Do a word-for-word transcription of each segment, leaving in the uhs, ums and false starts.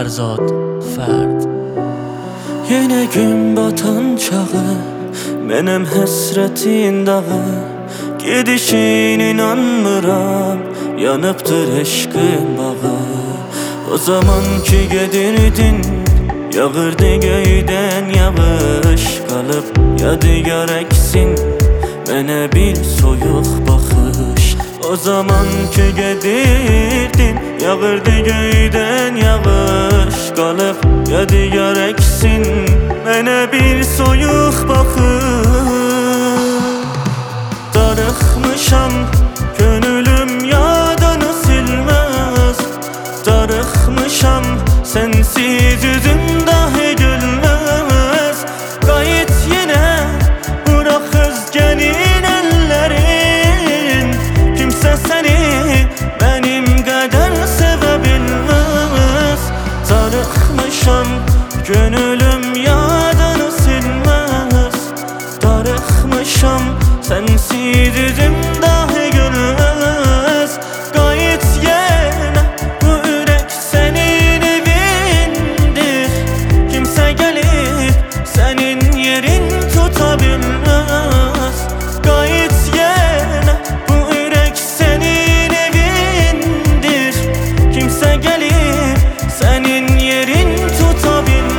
Fərzad Fərd. Yenə gün batan çağı, mənim həsrətin dağı, gedişin inanmıram, yanıbdır eşqin bağı. O zaman ki gedirdin, yağırdı göydən yağış, qalıb yadigar əksin mənə bir soyuq baxış. O zaman ki gedirdin, yağırdı göydən yağış, qalıb yadigar əksin mənə bir soyuq baxış. Darıxmışam, könülüm yadını silməz. Darıxmışam, sensiz yüzüm dahi gülməz. Qayıt yenə, bırak özgenin ellerin. Kimsə səni benim qədər sevə bilməz. Darıxmışam, gönülüm yadını silməz. Darıxmışam, sensiz yüzüm dahi gülməz. Qayıt yenə, bu ürək sənin evindir. Kimsə gəlib sənin yerin tuta bilməz. Qayıt yenə, bu ürək sənin evindir. Kimsə gəlib sənin yerin tuta bilməz.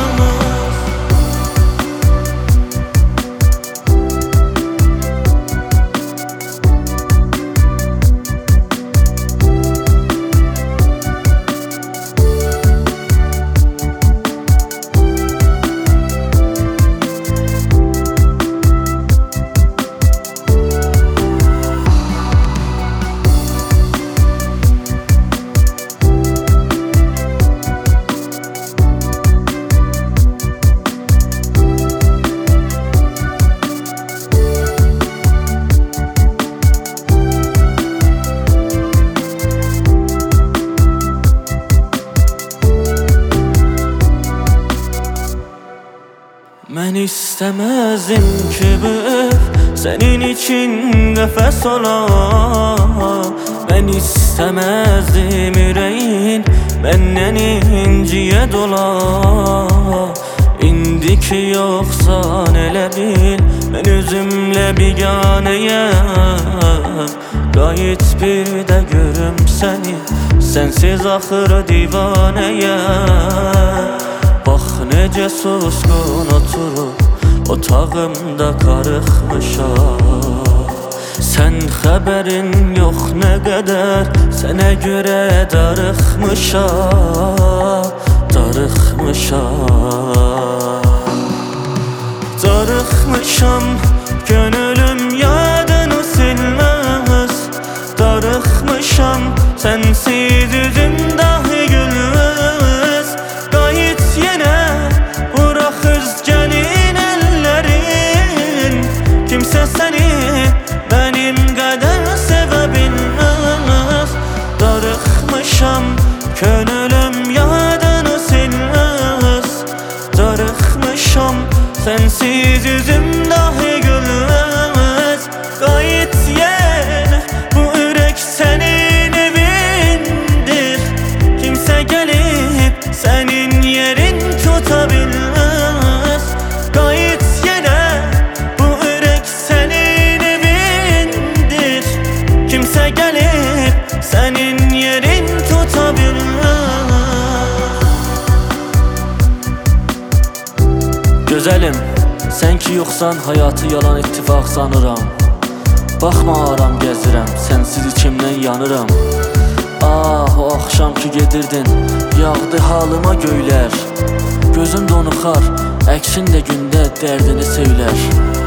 Mən istəməzdim ki bu ev sənin için qəfəs ola. Mən istəməzdim ürəyin məndən inciyə dola. İndi ki yoxsan elə bil, mən özümlə biganəyəm. Qayıt bir də görüm səni, sənsiz axırı divanəyəm. Bax necə susqun oturub otağımda qarıxmışam. Sən xəbərin yox nə qədər sənə görə darıxmışam. Darıxmışam, darıxmışam, könülüm yadını silməz. Darıxmışam, sənsiz yüzüm dahi gülməz. Qayıt yenə, bırak özgenin ellerin. Kimsə səni benim qədər sevə bilməz. Darıxmışam, könülüm yadını silməz. Darıxmışam, sensiz yüzüm dahi gülməz. Qayıt yenə, bu ürək sənin evindir. Kimsə gəlib sənin yerin tuta bilməz. Qayıt yenə, bu ürək sənin evindir. Kimsə gəlib sənin yerin tuta bilməz. Gözəlim, sən ki yoxsan hayatı yalan ittifaq sanıram. Baxma aram gəzirəm, sənsiz içimdən yanıram. Ah, o axşam ki gedirdin, yağdı halıma göylər. Gözüm donuxar, əksin də gündə dərdini söylər.